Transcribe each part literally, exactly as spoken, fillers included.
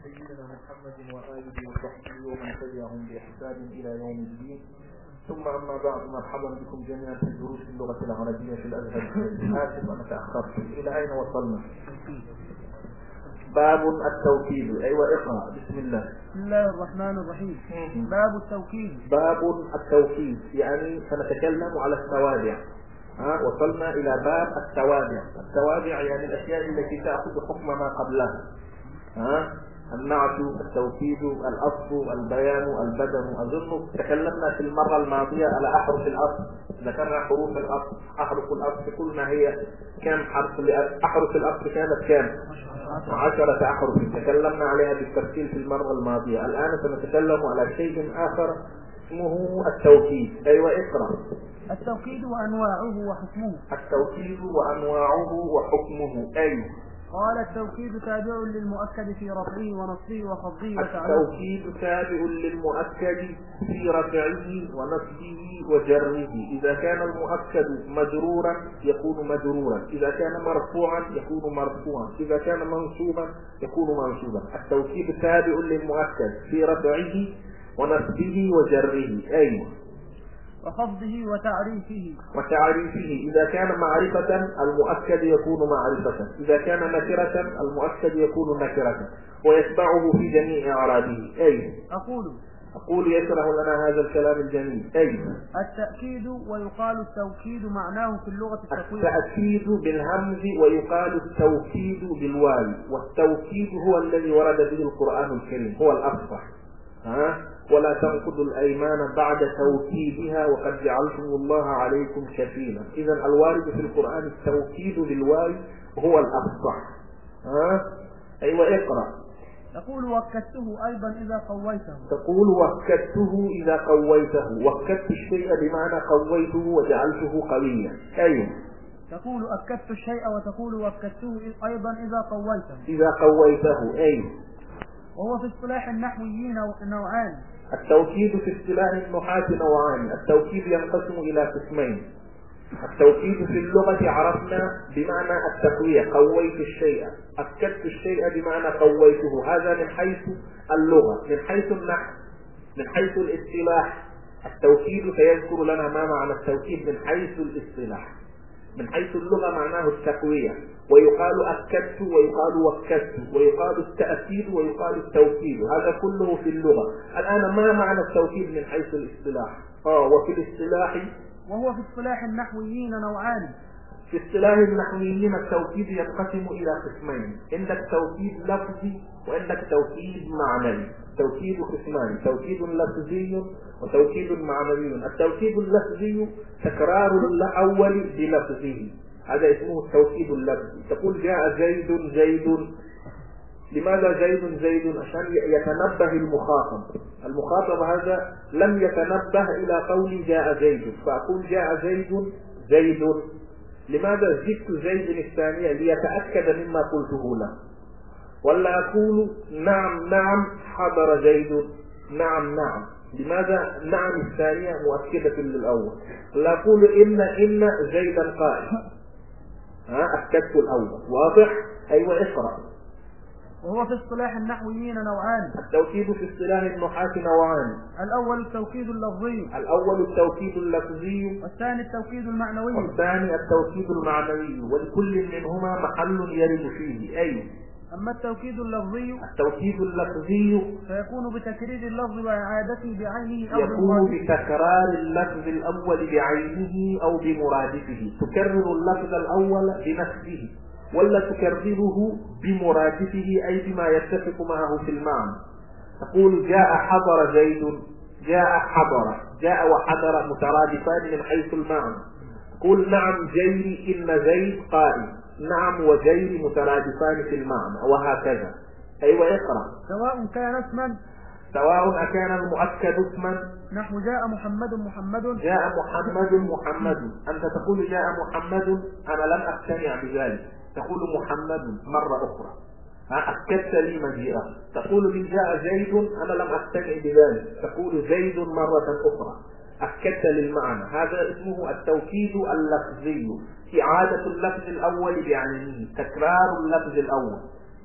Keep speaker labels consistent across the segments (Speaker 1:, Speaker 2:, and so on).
Speaker 1: سيدنا محمد وآله وصحبه ومن تبعهم بإحسان إلى يوم الدين. ثم أما بعد، مرحبا بكم جميعا في دروس اللغة العربية في الأزهر. آسف أنا تأخرت. إلى أين وصلنا؟ باب التوكيد. أيوة اقرأ. بسم الله.
Speaker 2: بسم الله الرحمن الرحيم. باب التوكيد.
Speaker 1: باب التوكيد يعني سنتكلم على التوابع. ها وصلنا إلى باب التوابع. التوابع يعني الأشياء التي تأخذ حكم ما قبلها. ها النعت، التوكيد، الأصل، البيان، البدن. أظن تكلمنا في المرة الماضية على أحرف الأصل، ذكرنا حروف الأصل. أحرف الأصل قلنا هي كم حرف؟ أحرف الأصل كانت كم؟ عشرة أحرف، تكلمنا عليها بالتفصيل في المرة الماضية. الآن سنتكلم على شيء آخر اسمه التوكيد. أيوة اقرأ.
Speaker 2: التوكيد وأنواعه وحكمه.
Speaker 1: التوكيد وأنواعه وحكمه. أيوة.
Speaker 2: قال التوكيد تابع للمؤكد في رفعه ونصبه وخفضه وتعريفه.
Speaker 1: التوكيد تابع للمؤكد في رفعه ونصبه وجره. إذا كان المؤكد مجرورا يكون مجرورا، إذا كان مرفوعا يكون مرفوعا، إذا كان منصوبا يكون منصوبا. التوكيد تابع للمؤكد في رفعه ونصبه وجره. أيوة.
Speaker 2: وخفضه وتعريفه.
Speaker 1: وتعريفه إذا كان معرفة المؤكد يكون معرفة، إذا كان نكرة المؤكد يكون نكرة، ويتبعه في جميع أعرابه. أي
Speaker 2: أقول
Speaker 1: أقول يشرح لنا هذا الكلام الجميل. أي
Speaker 2: التأكيد ويقال التوكيد معناه في اللغة التقويم.
Speaker 1: التأكيد بالهمز ويقال التوكيد بالواو، والتوكيد هو الذي ورد به القرآن الكريم، هو الأفصح. ها ولا تنقضوا الأيمان بعد توكيدها وقد جعلتم الله عليكم كفيلا. إذا الوارد في القرآن التوكيد بالواو هو الأفصح. ها أيوة اقرأ.
Speaker 2: تقول وكدته أيضا إذا قويته.
Speaker 1: تقول وكدته إذا قويته. وكدت الشيء بمعنى قويته وجعلته قويا. أيوة.
Speaker 2: تقول أكدت الشيء وتقول وكدته أيضا إذا قويته.
Speaker 1: إذا قويته. أيوة.
Speaker 2: وهو في اصطلاح النحويين نوعان.
Speaker 1: التوكيد في اصطلاح النحاة نوعان. التوكيد ينقسم إلى قسمين. التوكيد في اللغة عرفنا بمعنى التقوية، قويت الشيء. أكدت الشيء بمعنى قويته. هذا من حيث اللغة. من حيث النحو، من حيث الاصطلاح، التوكيد سيذكر لنا ما معنى التوكيد من حيث الاصطلاح. من حيث اللغة معناه التقوية، ويقال أكدت ويقال وكدت ويقال التأكيد ويقال التوكيد. هذا كله في اللغة. الآن ما معنى التوكيد من حيث الاصطلاح؟ آه وفي الاصطلاح
Speaker 2: وهو في اصطلاح النحويين نوعان.
Speaker 1: في اصطلاح النحويين التوكيد ينقسم إلى قسمين. عندك توكيد لفظي وعندك توكيد معنوي. توكيد قسمان، توكيد لفظي وتوكيد معنوي. التوكيد اللفظي تكرار الأول بلفظه، هذا اسمه التوكيد اللفظي. تقول جاء زيد زيد. لماذا زيد زيد؟ عشان يتنبه المخاطب. المخاطب هذا لم يتنبه إلى قول جاء زيد، فأقول جاء زيد زيد. لماذا زدت زيد الثانية؟ ليتأكد مما قلته له. ولا أقول نعم نعم حضر زيد. نعم نعم. لماذا نعم الثانية مؤكدة للأول؟ لا أقول إن إن زيدا قائم. ها أكدت الأول. واضح؟ أيوة اقرأ.
Speaker 2: وهو في اصطلاح النحويين نوعان.
Speaker 1: التوكيد في اصطلاح النحاة نوعان.
Speaker 2: الأول التوكيد اللفظي.
Speaker 1: الأول التوكيد اللفظي.
Speaker 2: والثاني التوكيد المعنوي.
Speaker 1: والثاني التوكيد المعنوي، ولكل منهما محل يرد فيه. أي
Speaker 2: أما التوكيد اللفظي
Speaker 1: التوكيد اللفظي
Speaker 2: فيكون بتكرير اللفظ وإعادته بعينه أو
Speaker 1: يكون بتكرار اللفظ الأول بعينه أو بمرادفه. تكرر اللفظ الأول بنفسه ولا تكرره بمرادفه أي بما يتفق معه في المعنى. تقول جاء حضر زيد. جاء حضر، جاء وحضر مترادفان من حيث المعنى. قل نعم جيري إن زيد قائم. نعم وجيري مترادفان في المعنى، وهكذا. أيوة اقرأ.
Speaker 2: سواء كان اسما
Speaker 1: سواء أكان المؤكد اسما.
Speaker 2: نحو جاء محمد محمد.
Speaker 1: جاء محمد محمد. أنت تقول جاء محمد، أنا لم أقتنع بذلك. تقول محمد مرة أخرى، أكدت لي مجيئه. تقول لي جاء زيد، أنا لم أقتنع بذلك. تقول زيد مرة أخرى، أكدت للمعنى. هذا اسمه التوكيد اللفظي، إعادة اللفظ الأول بعينه، تكرار اللفظ الأول.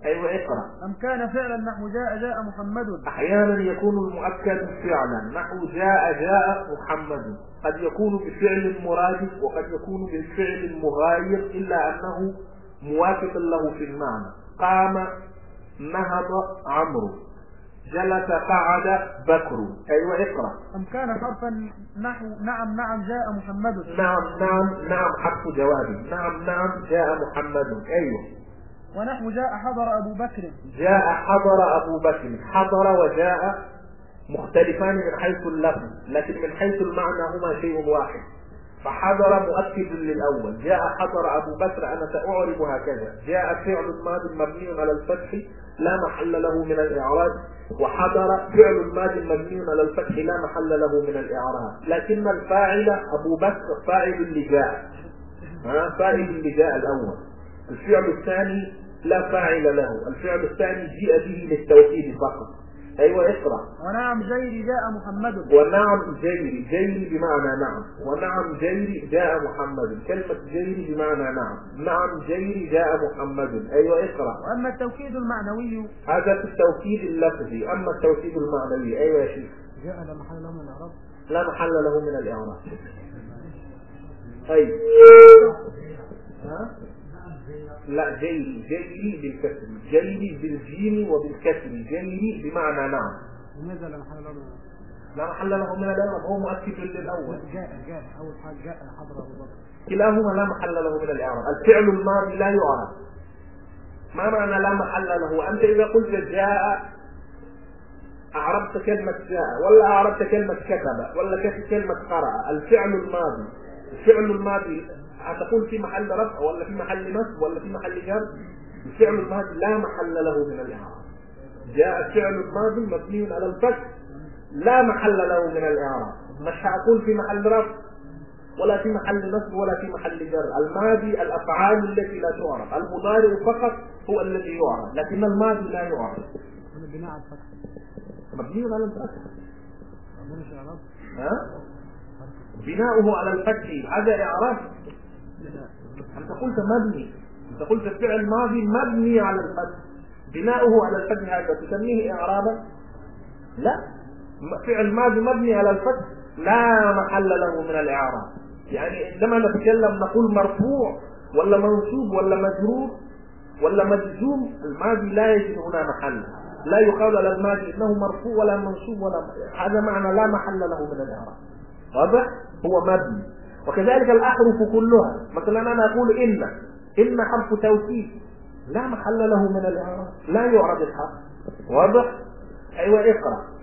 Speaker 1: أيوة اقرأ.
Speaker 2: أم كان فعلا نحو جاء جاء محمد.
Speaker 1: أحيانا يكون المؤكد فعلا نحو جاء جاء محمد، قد يكون بفعل مرادف وقد يكون بالفعل المغاير، إلا أنه موافق له في المعنى. قام نهض عمرو، جلس قعد بكر. أيوة اقرأ.
Speaker 2: أم كان حرفا نحو نعم نعم جاء محمد.
Speaker 1: نعم نعم نعم حرف جواب. نعم نعم جاء محمد. أيوة.
Speaker 2: ونحو جاء حضر أبو بكر.
Speaker 1: جاء حضر أبو بكر. حضر وجاء مختلفان من حيث اللفظ، لكن من حيث المعنى هما شيء واحد. فحضر مؤكد للأول. جاء حضر أبو بكر أنا سأعرب هكذا: جاء فعل ماض مبني على الفتح لا محل له من الإعراب، وحضر فعل ماض مبني على الفتح لا محل له من الإعراب، لكن الفاعل أبو بكر فاعل اللي جاء، فاعل اللي جاء الأول. الفعل الثاني لا فاعل له، الفعل الثاني جاء به للتوكيد فقط. أيوة اقرأ.
Speaker 2: ونعم جيري جاء محمد.
Speaker 1: ونعم جيري، جيري بمعنى نعم، ونعم جيري جاء محمد. كلمة جيري بمعنى نعم، نعم جيري جاء محمد. أيوة اقرأ.
Speaker 2: وأما التوكيد المعنوي
Speaker 1: هذا في التوكيد اللفظي. أما التوكيد المعنوي أيوة يا شيخ.
Speaker 2: جاء لا محل له من الإعراب.
Speaker 1: لا محل له من الإعراب. أي ها؟ لا جيري، جيري بالكسر، جيري بالجيم وبالكسر، جيري بمعنى نعم.
Speaker 2: لماذا لا محل له من الإعراب؟
Speaker 1: لا محل له من الإعراب، هو مؤكد للأول.
Speaker 2: جاء جاء أول حاجة جاء حضر أبو بكر.
Speaker 1: كلاهما لا محل له من الإعراب. الفعل الماضي لا يعرب. ما معنى لا محل له؟ أنت إذا قلت جاء أعربت كلمة جاء، ولا أعربت كلمة كتب، ولا كلمة قرأ. الفعل الماضي، الفعل الماضي هتقول في محل رفع ولا في محل نصب ولا في محل جر؟ الفعل الماضي لا محل له من الإعراب. جاء الفعل الماضي مبني على الفتح لا محل له من الإعراب. مش هقول في محل رفع ولا في محل نصب ولا في محل جر. الماضي الأفعال التي لا تعرف، المضارع فقط هو الذي يعرف، لكن الماضي لا يعرف.
Speaker 2: بناء على الفتح.
Speaker 1: مبني على الفتح.
Speaker 2: مش إعراب.
Speaker 1: ها؟ بناؤه على الفتح هذا إعراب. أنت قلت مبني، أنت قلت الفعل ماضي مبني على الفتح، بناؤه على الفتح هذا تسميه إعرابا؟ لا، فعل ماضي مبني على الفتح لا محل له من الإعراب. يعني عندما نتكلم نقول مرفوع ولا منصوب ولا مجرور ولا مجزوم، الماضي لا يجد هنا محل، لا يقال على الماضي إنه مرفوع ولا منصوب ولا، هذا معنى لا محل له من الإعراب. واضح؟ هو مبني. وكذلك الأحرف كلها، مثلا أنا أقول إن، إن حرف توكيد لا محل له من الإعراب، لا يعرب الحرف. واضح؟ أيوة اقرأ.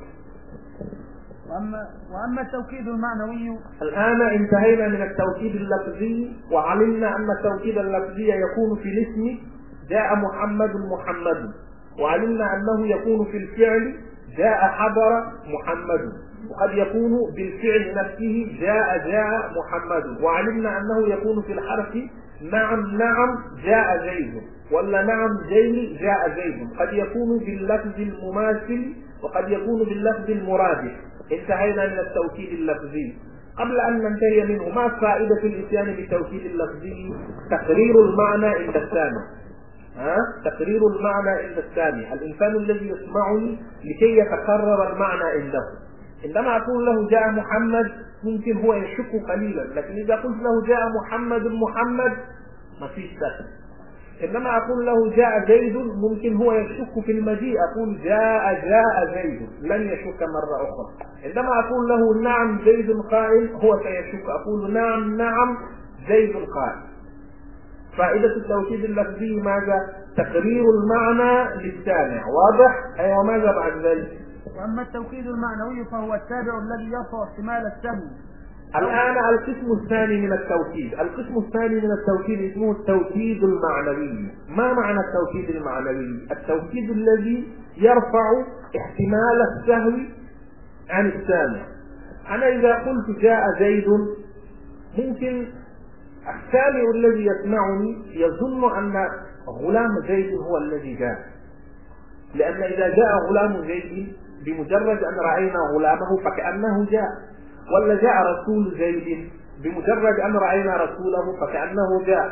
Speaker 2: وأما, وأما التوكيد المعنوي.
Speaker 1: الآن انتهينا من التوكيد اللفظي، وعلمنا أن التوكيد اللفظي يكون في الاسم جاء محمد محمد، وعلمنا أنه يكون في الفعل جاء حضر محمد، وقد يكون بالفعل نفسه جاء جاء محمد، وعلمنا أنه يكون في الحرف نعم نعم جاء زيد، ولا نعم زيد جاء زيد، قد يكون باللفظ المماثل وقد يكون باللفظ المرادف. انتهينا من التوكيد اللفظي. قبل أن ننتهي منه، ما فائدة الإتيان بالتوكيد اللفظي؟ تقرير المعنى عند السامع. ها؟ تقرير المعنى عند السامع، الإنسان الذي يسمعني لكي يتقرر المعنى عنده. عندما أقول له جاء محمد ممكن هو يشك قليلا، لكن إذا قلت له جاء محمد محمد ما فيش شك. عندما أقول له جاء زيد ممكن هو يشك في المجيء، أقول جاء جاء زيد لن يشك مرة أخرى. عندما أقول له نعم زيد قائم هو سيشك، أقول نعم نعم زيد قائم. فائدة التوكيد اللفظي ماذا؟ تقرير المعنى للسامع. واضح؟ أي أيوة. وماذا بعد ذلك؟
Speaker 2: وأما التوكيد المعنوي فهو التابع الذي يرفع احتمال السهم.
Speaker 1: الآن القسم الثاني من التوكيد، القسم الثاني من التوكيد اسمه التوكيد المعنوي. ما معنى التوكيد المعنوي؟ التوكيد الذي يرفع احتمال السهو عن السامع. أنا إذا قلت جاء زيد ممكن السامع الذي يسمعني يظن أن غلام زيد هو الذي جاء، لأن إذا جاء غلام زيد بمجرد أن رأينا غلامه فكأنه جاء، ولا جاء رسول زيد بمجرد أن رأينا رسوله فكأنه جاء.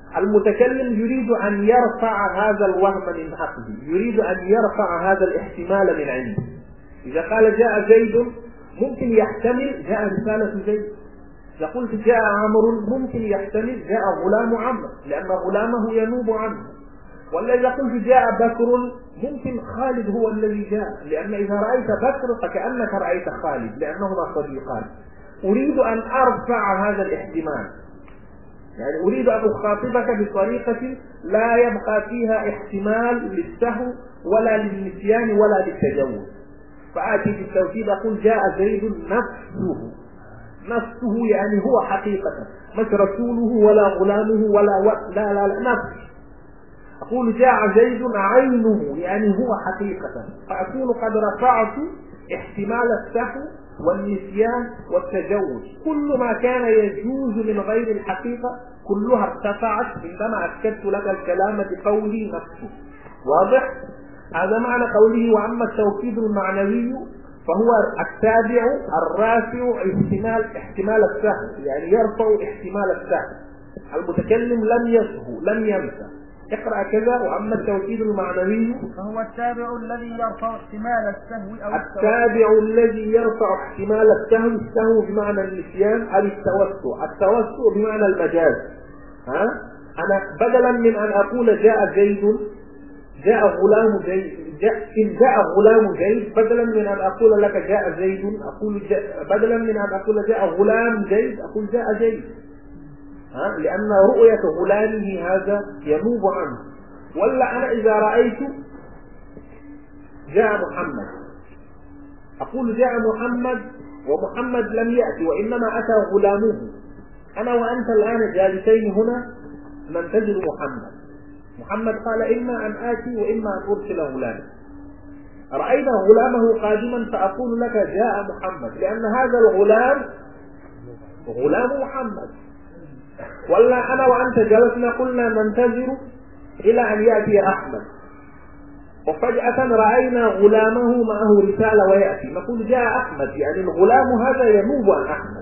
Speaker 1: المتكلم يريد أن يرفع هذا الوهم من عقله، يريد أن يرفع هذا الاحتمال من عنده. إذا قال جاء زيد ممكن يحتمل جاء رسالة زيد. إذا قلت جاء عمرو ممكن يحتمل جاء غلام عمرو لأن غلامه ينوب عنه. ولا إذا قلت جاء بكر ممكن خالد هو الذي جاء، لأن إذا رأيت بكر فكأنك رأيت خالد لأنهما صديقان. أريد أن أرفع هذا الاحتمال، يعني أريد أن أخاطبك بطريقة لا يبقى فيها احتمال للسهو ولا للنسيان ولا للتجوز. فآتي بالتوكيد أقول جاء زيد نفسه، نفسه يعني هو حقيقة، مش رسوله ولا غلامه ولا و... لا لا لا نفسه. أقول جاء زيد عينه يعني هو حقيقة، فأكون قد رفعت احتمال السهو والنسيان والتجوز. كل ما كان يجوز من غير الحقيقة كلها ارتفعت عندما أكدت لك الكلام بقوله نفسه. واضح؟ هذا معنى قوله وأما التوكيد المعنوي فهو التابع الرافع احتمال احتمال السهو، يعني يرفع احتمال السهو. المتكلم لم يسهو لم ينسى. اقرأ كذا وأما التوكيد المعنوي
Speaker 2: فهو التابع الذي يرفع احتمال السهو أو
Speaker 1: التابع الذي يرفع احتمال السهو. السهو بمعنى النسيان أو التوسع، التوسع بمعنى المجاز. ها؟ أنا بدلا من أن أقول جاء زيد جاء غلام زيد جاء إن جاء غلام زيد، بدلا من أن أقول لك جاء زيد أقول جاء بدلا من أن أقول جاء غلام زيد أقول جاء زيد. ها؟ لأن رؤية غلامه هذا ينوب عنه. ولا أنا إذا رأيت جاء محمد أقول جاء محمد ومحمد لم يأتي وإنما أتى غلامه. أنا وأنت الآن جالسين هنا ننتظر محمد. محمد قال إما أن آتي وإما أن أرسل غلامي. رأينا غلامه قادما فأقول لك جاء محمد لأن هذا الغلام غلام محمد. ولا أنا وأنت جلسنا قلنا ننتظر إلى أن يأتي أحمد، وفجأة رأينا غلامه معه رسالة ويأتي، نقول جاء أحمد، يعني الغلام هذا ينوب عن أحمد.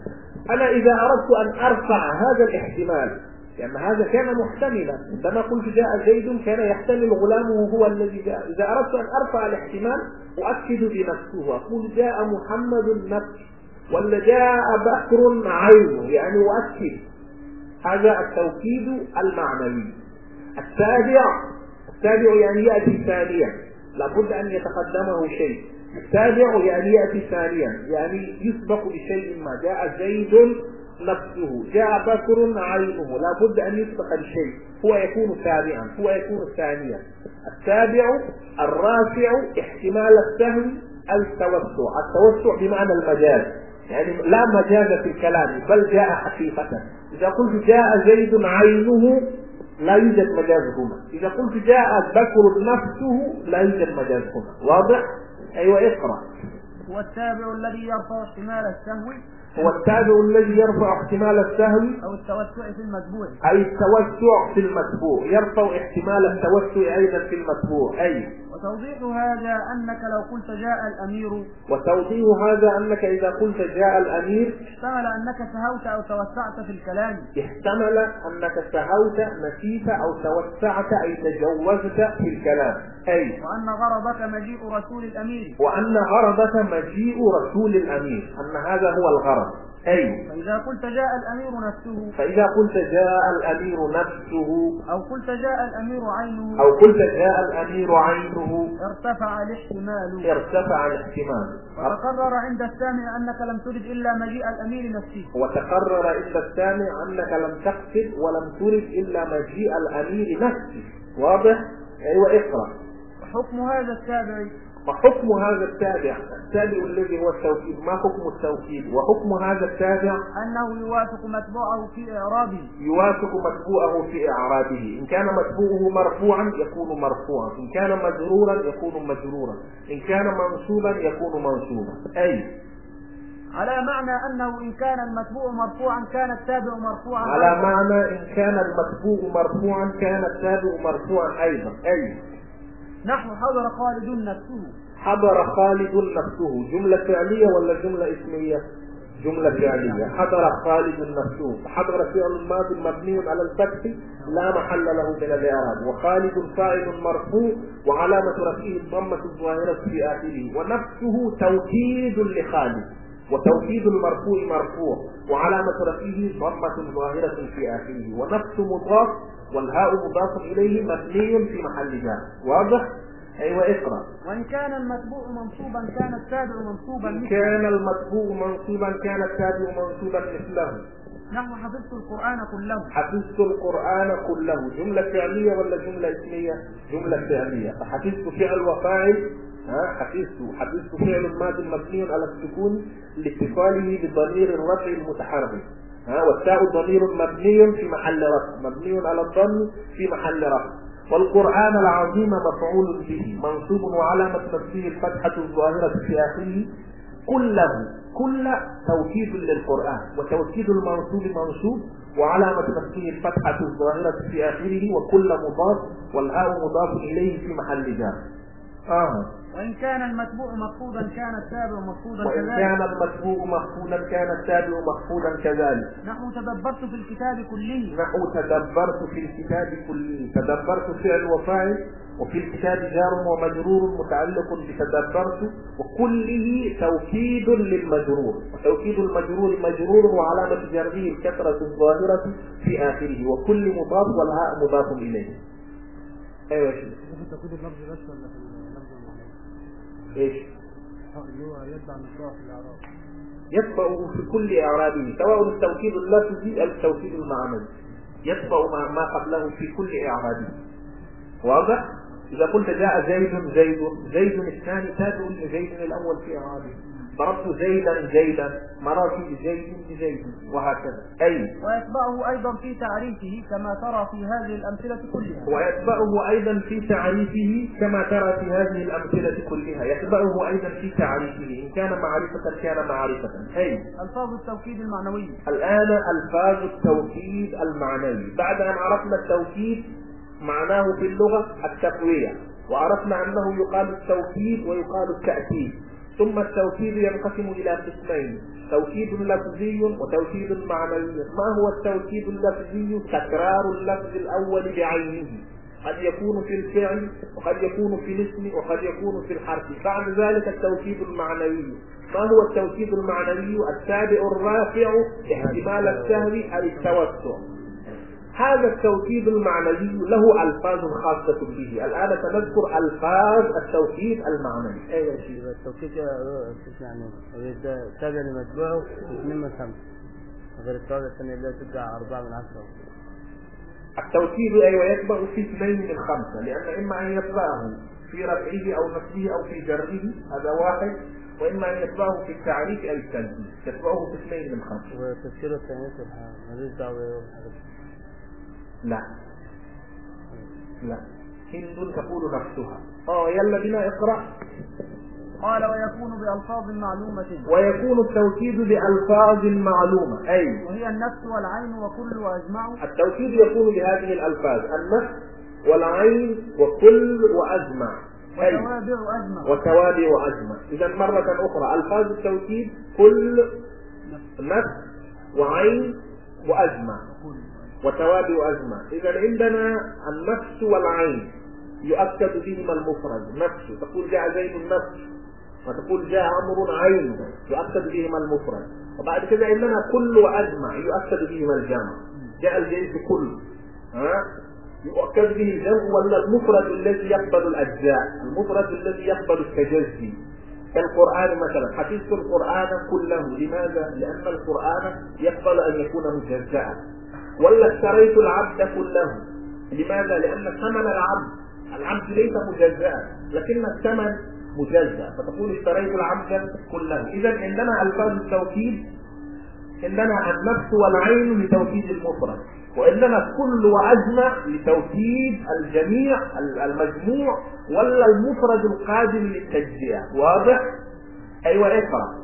Speaker 1: أنا إذا أردت أن أرفع هذا الاحتمال لأن يعني هذا كان محتملا، عندما قلت جاء زيد كان يحتمل غلامه هو الذي جاء. إذا أردت أن أرفع الاحتمال أؤكد بنفسه أقول جاء محمد نفسه ولا جاء بكر عينه، يعني أؤكد. هذا التوكيد المعنوي. التابع التابع يعني يأتي ثانيا، لابد أن يتقدمه شيء. التابع يعني يأتي ثانيا، يعني يسبق بشيء ما. جاء زيد نفسه جاء بكر عينه، لابد أن يسبق الشيء، هو يكون تابعا، هو يكون ثانيا. التابع الرافع احتمال السهو التوسع. التوسع بمعنى المجاز، يعني لا مجاز في الكلام بل جاء حقيقة. إذا قلت جاء زيد عينه لا يوجد مجاز هنا. إذا قلت جاء بكر نفسه لا يوجد مجاز هنا. واضح؟ أيوة اقرأ.
Speaker 2: هو التابع الذي يرفع احتمال السهو
Speaker 1: هو التابع الذي يرفع احتمال السهو
Speaker 2: أو التوسع في المتبوع،
Speaker 1: أي التوسع في المتبوع، يرفع احتمال التوسع أيضا في المتبوع. أي
Speaker 2: وتوضيح هذا أنك لو قلت جاء الأمير
Speaker 1: وتوضيح هذا أنك إذا قلت جاء الأمير
Speaker 2: احتمل أنك سهوت أو توسعت في الكلام،
Speaker 1: احتمل أنك سهوت نسيت أو توسعت أي تجوزت في الكلام. أي
Speaker 2: وأن غرضك مجيء رسول الأمير
Speaker 1: وأن غرضك مجيء رسول الأمير، أن هذا هو الغرض. أي
Speaker 2: فإذا قلت جاء الأمير نفسه
Speaker 1: فإذا قلت جاء الأمير نفسه
Speaker 2: أو قلت جاء الأمير عينه
Speaker 1: أو قلت جاء الأمير عينه
Speaker 2: ارتفع الاحتمال
Speaker 1: ارتفع الاحتمال.
Speaker 2: وتقرر عند السامع أنك لم ترد إلا مجيء الأمير نفسه
Speaker 1: وتقرر عند السامع أنك لم تقصد ولم ترد إلا مجيء الأمير نفسه. واضح؟ أيوة اقرأ.
Speaker 2: وحكم هذا التابع
Speaker 1: وحكم هذا التابع التابع الذي هو التوكيد. ما حكم التوكيد؟ وحكم هذا التابع
Speaker 2: أنه يوافق متبوعه في إعرابه
Speaker 1: يوافق متبوعه في إعرابه. إن كان متبوعه مرفوعا يكون مرفوعا، إن كان مجرورا يكون مجرورا، إن كان منصوبا يكون منصوبا. أي
Speaker 2: على معنى أنه إن كان المتبوع مرفوعا كان التابع مرفوعا
Speaker 1: على معنى إن كان المتبوع مرفوعا كان التابع مرفوعا أيضا. أي
Speaker 2: نحو حضر خالد نفسه.
Speaker 1: حضر خالد نفسه جملة فعلية ولا جملة اسمية؟ جملة فعلية. حضر خالد نفسه. حضر فعل ماضي مبني على الفتح لا محل له من الإعراب، وخالد فاعل مرفوع وعلامة رفعه الضمة الظاهرة في آخره، ونفسه توكيد لخالد، وتوكيد المرفوع مرفوع وعلامة رفعه ضمة ظاهرة في آخره، ونفس مضاف والهاء مضاف إليه مبني في محل جر. واضح؟ أيوة اقرأ.
Speaker 2: وإن كان المتبوع منصوبا كان التابع منصوبا
Speaker 1: إن كان المتبوع منصوبا كان التابع منصوبا مثله.
Speaker 2: نحو حفظت القرآن كله.
Speaker 1: حفظت القرآن كله جملة فعلية ولا جملة اسمية؟ جملة فعلية. فحفظت فعل وفاعل. ها حفظت حفظت فعل ماضي مبني على السكون لاتصاله بضمير الرفع المتحرك. ها والتاء ضمير مبني في محل رفع، مبني على الضم في محل رفع. والقرآن العظيم مفعول به منصوب وعلامة نصبه الفتحة الظاهرة في آخره. كله كل توكيد للقرآن، وتوكيد المنصوب منصوب وعلامة نصبه الفتحة الظاهرة في آخره، وكل مضاف والهاء مضاف إليه في محل جر. آه.
Speaker 2: وإن كان المتبوع مخفوضا كان التابع مخفوضا كذلك.
Speaker 1: وإن كان المتبوع مخفوضا كان التابع مخفوضا كذلك.
Speaker 2: نحو تدبرت في الكتاب كله.
Speaker 1: نحو تدبرت في الكتاب كله. تدبرت فعل وفاعل، وفي الكتاب جار ومجرور متعلق بتدبرت، وكله توكيد للمجرور، وتوكيد المجرور مجرور وعلامة جره الكسرة الظاهرة في آخره، وكل مضاف والهاء مضاف إليه. أيوة شيخ.
Speaker 2: في توكيد اللفظ بس ولا في اللفظ المعنوي؟
Speaker 1: ايش؟
Speaker 2: اللي هو يتبع مصداق في الإعراب.
Speaker 1: يتبع في كل إعرابه، سواء التوكيد اللفظي أو التوكيد المعنوي، يتبع ما قبله في كل إعرابه. واضح؟ إذا قلت جاء زيد زيد زيد الثاني تابع لزيد الأول في إعرابه. ضربت زيدا زيدا مررت بزيد بزيد وهكذا. أي
Speaker 2: ويتبعه أيضا في تعريفه كما ترى في هذه الأمثلة كلها.
Speaker 1: ويتبعه أيضا في تعريفه كما ترى في هذه الأمثلة كلها. يتبعه أيضا في تعريفه إن كان معرفة كان معرفة. أي
Speaker 2: ألفاظ التوكيد المعنوي.
Speaker 1: الآن ألفاظ التوكيد المعنوي. بعد أن عرفنا التوكيد معناه في اللغة التقوية، وعرفنا أنه يقال التوكيد ويقال التأكيد. ثم التوكيد ينقسم إلى قسمين: توكيد لفظي وتوكيد معنوي. ما هو التوكيد اللفظي؟ تكرار اللفظ الأول بعينه، قد يكون في الفعل وقد يكون في الاسم وقد يكون في الحرف. بعد ذلك التوكيد المعنوي. ما هو التوكيد المعنوي؟ التابع الرافع احتمال السهل أو التوسع. هذا التوكيد المعنوي له ألفاظ خاصة به. الآن سنذكر ألفاظ التوكيد المعنوي.
Speaker 3: أيوة شيء التوكيد يعني إذا تابع لمتبوعه اثنين من خمسة، غير التابع الثانية اللي تبدأ أربعة من عشرة.
Speaker 1: التوكيد أيوة يتبع في اثنين من خمسة، لأن إما أن يتبعه في رفعه أو نصبه أو في جره، هذا واحد، وإما أن يتبعه في التعريف أو التنزيل، يتبعه في اثنين من خمسة.
Speaker 3: وتفسير الثانية ماليش دعوة.
Speaker 1: لا لا هند تقول نفسها. اه يلا بنا اقرأ.
Speaker 2: قال ويكون بألفاظ معلومة.
Speaker 1: ويكون التوكيد بألفاظ معلومة. أي
Speaker 2: وهي النفس والعين وكل وأجمع.
Speaker 1: التوكيد يكون بهذه الألفاظ: النفس والعين وكل وأجمع.
Speaker 2: وتوابع أجمع.
Speaker 1: وتوابع أجمع. إذا مرة أخرى ألفاظ التوكيد: كل، نفس، وعين، وأجمع، وتوابع أجمع. إذا عندنا النفس والعين يؤكد بهما المفرد. نفس تقول جاء زيد النفس، وتقول جاء عمرو عين يؤكد بهما المفرد. وبعد كده عندنا كل وأجمع يؤكد بهما الجمع. جاء الجنس كل، ها يؤكد به الجمع، ولا المفرد الذي يقبل الأجزاء، المفرد الذي يقبل التجزي. كالقرآن مثلا: حفظت القرآن كله. لماذا؟ لأن القرآن يقبل أن يكون مجزأ. ولا اشتريت العبد كله. لماذا؟ لأن ثمن العبد العبد ليس مجزأ، لكن الثمن مجزأ، فتقول اشتريت العبد كله. إذا عندنا ألفاظ التوكيد: عندنا النفس والعين لتوكيد المفرد، وعندنا كل وأجمع لتوكيد الجميع المجموع، ولا المفرد القادم للتجزئة. واضح؟ أيوة اقرأ.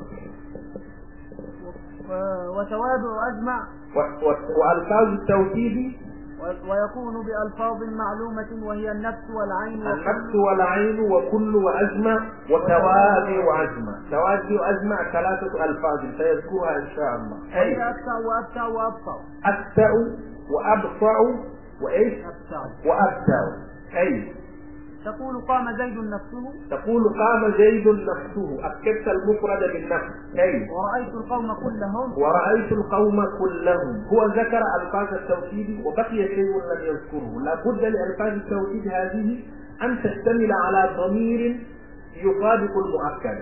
Speaker 2: وتوابع أجمع.
Speaker 1: وألفاظ التوكيد
Speaker 2: ويكون بألفاظ معلومة وهي النفس والعين
Speaker 1: النفس والعين وكل وأجمع وتوالي وأجمع. توالي وأجمع ثلاثة ألفاظ سيذكرها إن شاء الله.
Speaker 2: أي أكتع وأبتع وأبصع.
Speaker 1: أكتع وأبصع وإيش؟
Speaker 2: أبتع.
Speaker 1: وأبتع. أي
Speaker 2: تقول قام زيد نفسه.
Speaker 1: تقول قام زيد نفسه. أكدت المفرد بالنفس. أي
Speaker 2: ورأيت القوم كلهم.
Speaker 1: ورأيت القوم كلهم. هو ذكر ألفاظ التوكيد وبقي شيء لم يذكره. لا بد لألفاظ التوكيد هذه أن تشتمل على ضمير يطابق المؤكد.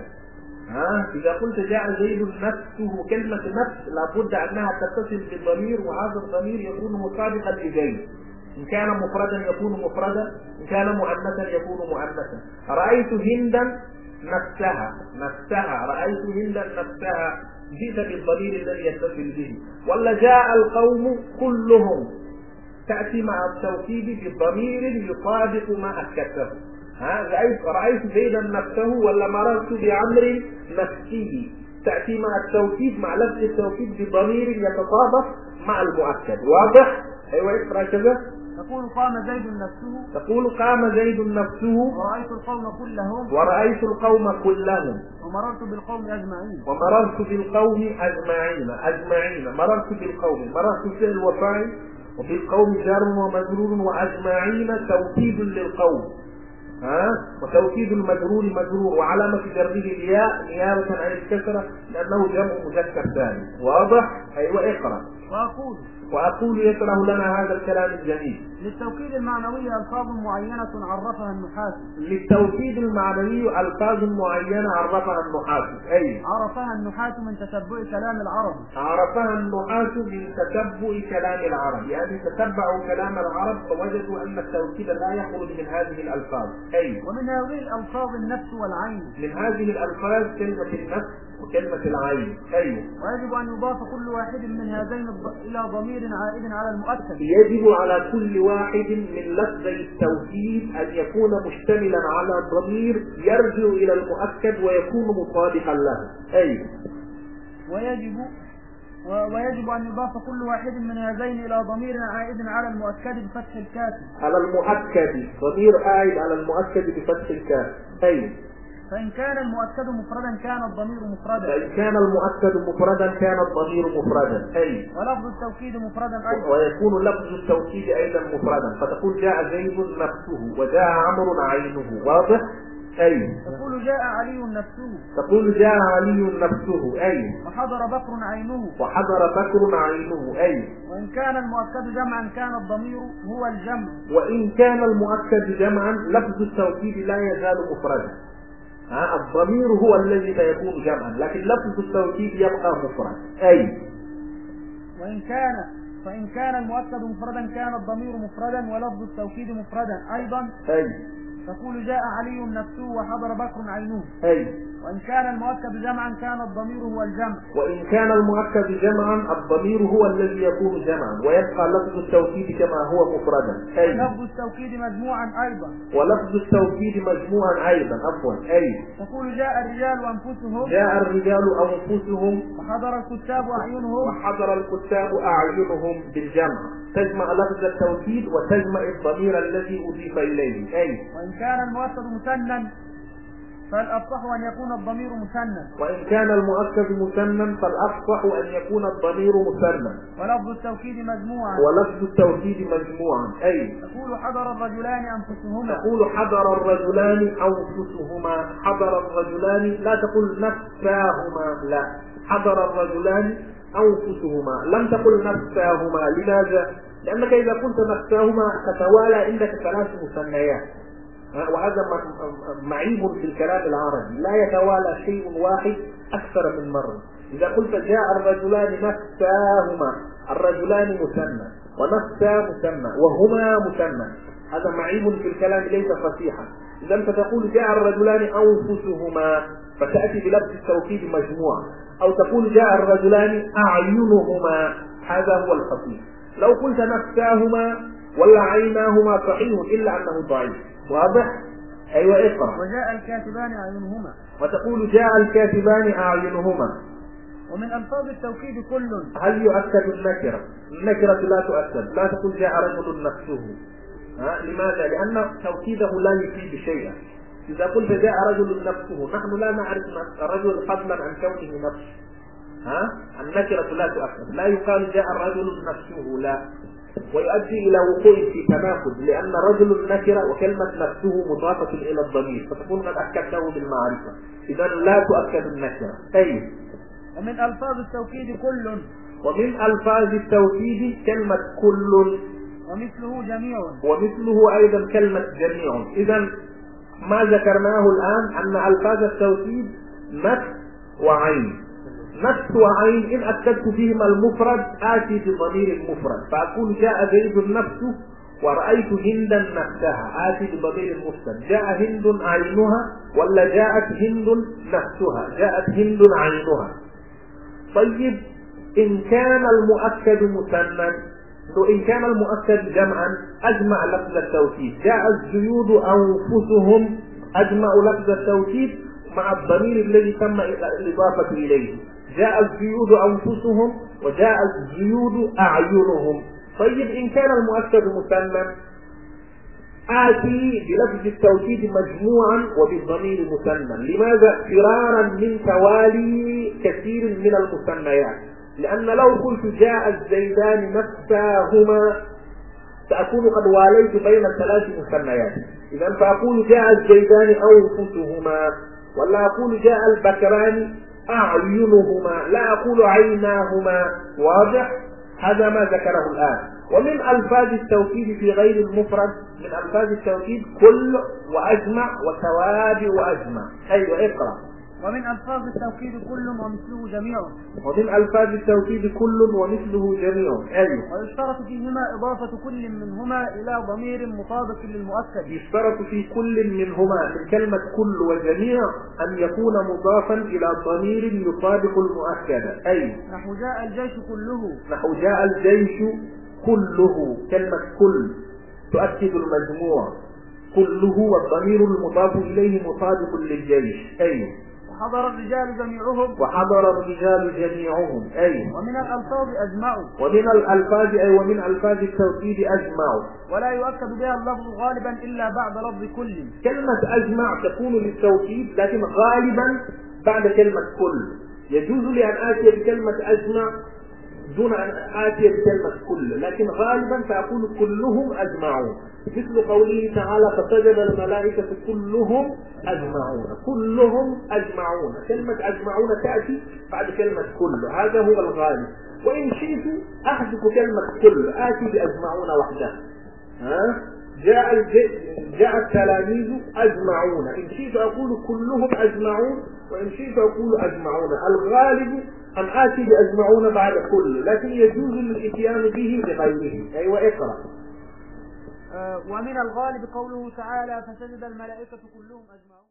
Speaker 1: ها إذا قلت جاء زيد نفسه، كلمة نفس لابد أنها تتصل بالضمير، وهذا الضمير يكون مطابقا لزيد. إن كان مفردا يكون مفردا، إن كان مؤنثا يكون مؤنثا. رأيت هندا نفسها. نفسها رأيت هندا نفسها، جئت بالضمير الذي يتصل به. ولا جاء القوم كلهم، تأتي مع التوكيد بالضمير يطابق ما أكدته. ها رأيت رأيت زيدا نفسه، ولا مررت بعمر نفسه، تأتي مع التوكيد مع لفظ التوكيد بضمير يتطابق مع المؤكد. واضح؟ أيوة اقرأ كذا.
Speaker 2: تقول قام زيد نفسه.
Speaker 1: تقول قام زيد نفسه.
Speaker 2: ورأيت القوم كلهم.
Speaker 1: ورأيت القوم كلهم.
Speaker 2: ومررت بالقوم أجمعين.
Speaker 1: ومررت بالقوم أجمعين. أجمعين مررت بالقوم. مررت فعل وفاعل، وبالقوم جار ومجرور، وأجمعين توكيد للقوم. ها وتوكيد المجرور مجرور، وعلامة جره الياء نيابة عن الكسرة لأنه جمع مذكر ثاني. واضح؟ أيوة اقرأ.
Speaker 2: وأقول
Speaker 1: وأقول يشرح لنا هذا الكلام الجميل.
Speaker 2: للتوكيد المعنوي ألفاظ معينة عرفها النحاس.
Speaker 1: للتوكيد المعنوي ألفاظ معينة عرفها النحاس. أي
Speaker 2: عرفها النحاس من تتبع كلام العرب.
Speaker 1: عرفها النحاس من تتبع كلام العرب، يعني تتبعوا كلام العرب فوجدوا أن التوكيد لا يخرج من هذه الألفاظ. أي
Speaker 2: ومن هذه الألفاظ النفس والعين.
Speaker 1: من هذه الألفاظ كلمة النفس وكلمة العين. أيوة.
Speaker 2: ويجب أن يضاف كل واحد من هذين إلى ضمير عائد على المؤكد.
Speaker 1: يجب على كل واحد من لفظي التوكيد أن يكون مشتملا على ضمير يرجع إلى المؤكد ويكون مطابقا له. أيوة.
Speaker 2: ويجب ويجب أن يضاف كل واحد من هذين إلى ضمير عائد على المؤكد بفتح الكاف.
Speaker 1: على المؤكد، ضمير عائد على المؤكد بفتح الكاف. أيوة.
Speaker 2: فإن كان المؤكد مفردا كان الضمير مفردا.
Speaker 1: فإن كان المؤكد مفردا كان الضمير مفردا. أي
Speaker 2: ولفظ التوكيد مفردا أيضا.
Speaker 1: ويكون لفظ التوكيد أيضا مفردا، فتقول جاء زيد نفسه وجاء عمرو عينه. واضح؟ أي
Speaker 2: تقول جاء علي نفسه.
Speaker 1: تقول جاء علي نفسه. أي
Speaker 2: وحضر بكر عينه.
Speaker 1: وحضر بكر عينه. أي
Speaker 2: وإن كان المؤكد جمعا كان الضمير هو الجمع.
Speaker 1: وإن كان المؤكد جمعا لفظ التوكيد لا يزال مفردا. ها الضمير هو الذي سيكون جمعا، لكن لفظ التوكيد يبقى مفرد. أي
Speaker 2: وإن كان فإن كان المؤكد مفردا كان الضمير مفردا ولفظ التوكيد مفردا أيضا.
Speaker 1: أي
Speaker 2: تقول جاء علي نفسه وحضر بكر عينه.
Speaker 1: أي
Speaker 2: وإن كان المؤكد جمعا كان الضمير هو الجمع.
Speaker 1: وإن كان المؤكد جمعا الضمير هو الذي يكون جمعا، ويبقى لفظ التوكيد كما هو مفردا. أي
Speaker 2: ولفظ التوكيد مجموعا أيضا.
Speaker 1: ولفظ التوكيد مجموعا أيضا. عفوا. أي
Speaker 2: تقول جاء الرجال أنفسهم.
Speaker 1: جاء الرجال أنفسهم.
Speaker 2: وحضر الكتاب أعينهم.
Speaker 1: وحضر الكتاب أعينهم بالجمع، تجمع لفظ التوكيد وتجمع الضمير الذي أضيف إليه. أي
Speaker 2: وإن كان المؤكد مثنى فالأفصح أن يكون الضمير مثنى.
Speaker 1: وإن كان المؤكد مثنى فالأفصح أن يكون الضمير مثنى.
Speaker 2: ولفظ التوكيد مجموعا.
Speaker 1: ولفظ التوكيد مجموعا. أي
Speaker 2: تقول حضر الرجلان أنفسهما.
Speaker 1: تقول حضر الرجلان أنفسهما. حضر الرجلان، لا تقول نفساهما، لا، حضر الرجلان أنفسهما، لم تقل نفساهما. لماذا؟ لأنك إذا قلت نفساهما تتوالى عندك ثلاث مثنيات، وهذا معيب في الكلام العربي، لا يتوالى شيء واحد أكثر من مرة. إذا قلت جاء الرجلان نفساهما، الرجلان مثنى ونفسا مثنى وهما مثنى، هذا معيب في الكلام ليس فصيحا. إذا أنت تقول جاء الرجلان أنفسهما فتأتي بلفظ التوكيد مجموعة، أو تقول جاء الرجلان أعينهما، هذا هو الفصيح. لو قلت نفساهما ولا عيناهما صحيح إلا أنه ضعيف. واضح؟ أيوة اقرأ.
Speaker 2: وجاء الكاتبان أعينهما.
Speaker 1: وتقول جاء الكاتبان أعينهما.
Speaker 2: ومن ألفاظ التوكيد كل.
Speaker 1: هل يؤكد النكرة؟ النكرة لا تؤكد، لا تقول جاء رجل نفسه. ها؟ لماذا؟ لأن توكيده لا يفيد شيئا. إذا قلت جاء رجل نفسه، نحن لا نعرف الرجل فضلا عن كونه نفسه. ها؟ النكرة لا تؤكد، لا يقال جاء الرجل نفسه، لا. ويؤدي إلى وقوع في تناقض، لأن رجل نكرة وكلمة نفسه مضافة إلى الضمير، فتكون قد أكدته بالمعرفة، إذا لا تؤكد النكرة. طيب.
Speaker 2: ومن ألفاظ التوكيد كل.
Speaker 1: ومن ألفاظ التوكيد كلمة كل.
Speaker 2: ومثله جميع.
Speaker 1: ومثله أيضا كلمة جميع. إذا ما ذكرناه الآن أن ألفاظ التوكيد نفس وعين. نفس وعين إن أكدت فيهما المفرد آتي بضمير المفرد، فأقول جاء زيد نفسه ورأيت هندا نفسها، آتي بضمير المفرد. جاء هند عينها ولا جاءت هند نفسها، جاءت هند عينها. طيب إن كان المؤكد مثنى، إن كان المؤكد جمعا أجمع لفظ التوكيد. جاء الزيود أنفسهم، أجمع لفظ التوكيد مع الضمير الذي تم الإضافة إليه. جاء الزيود أنفسهم وجاء الزيود أعينهم. طيب إن كان المؤكد مثنى آتي بلفظ التوكيد مجموعا وبالضمير مثنى. لماذا؟ فرارا من توالي كثير من المثنيات، لأن لو قلت جاء الزيدان نفساهما سأكون قد واليت بين الثلاث مثنيات. إذا فأقول جاء الزيدان أنفسهما، ولا أقول جاء البكران أعينهما، لا أقول عيناهما. واضح؟ هذا ما ذكره الآن. ومن ألفاظ التوكيد في غير المفرد، من ألفاظ التوكيد كل وأجمع وتوابع وأجمع. أيوة اقرأ.
Speaker 2: ومن ألفاظ التوكيد كل ومثله جميع.
Speaker 1: ومن ألفاظ التوكيد كل ومثله جميع. أيوة.
Speaker 2: ويشترط فيهما إضافة كل منهما إلى ضمير مطابق للمؤكد.
Speaker 1: يشترط في كل منهما من كلمة كل وجميع أن يكون مضافا إلى ضمير يطابق المؤكد. أي
Speaker 2: نحو جاء الجيش كله.
Speaker 1: نحو جاء الجيش كله، كلمة كل تؤكد المجموع، كله والضمير المضاف إليه مطابق للجيش. أي
Speaker 2: وحضر الرجال جميعهم.
Speaker 1: وحضر الرجال جميعهم. أي
Speaker 2: ومن الألفاظ أجمعوا.
Speaker 1: ومن الألفاظ أي ومن ألفاظ التوكيد أجمعوا.
Speaker 2: ولا يؤكد بها اللفظ غالبا إلا بعد لفظ كل.
Speaker 1: كلمة أجمع تكون للتوكيد لكن غالبا بعد كلمة كل. يجوز لي أن آتي بكلمة أجمع دون أن آتي بكلمة كل، لكن غالبا سأقول كلهم أجمعون، مثل قوله تعالى فسجد الملائكة كلهم أجمعون. كلهم أجمعون، كلمة أجمعون تأتي بعد كلمة كل، هذا هو الغالب. وإن شئت أحذف كلمة كل آتي بأجمعون وحدها. ها؟ جاء جاء التلاميذ أجمعون، إن شئت أقول كلهم أجمعون، وإن شئت أقول أجمعون. الغالب أن آتي بأجمعون بعد كل، لكن يجوز الاتيان به بغيره. أيوة اقرأ.
Speaker 2: آه ومن الغالب قوله تعالى فسجد الملائكة كلهم أجمعون.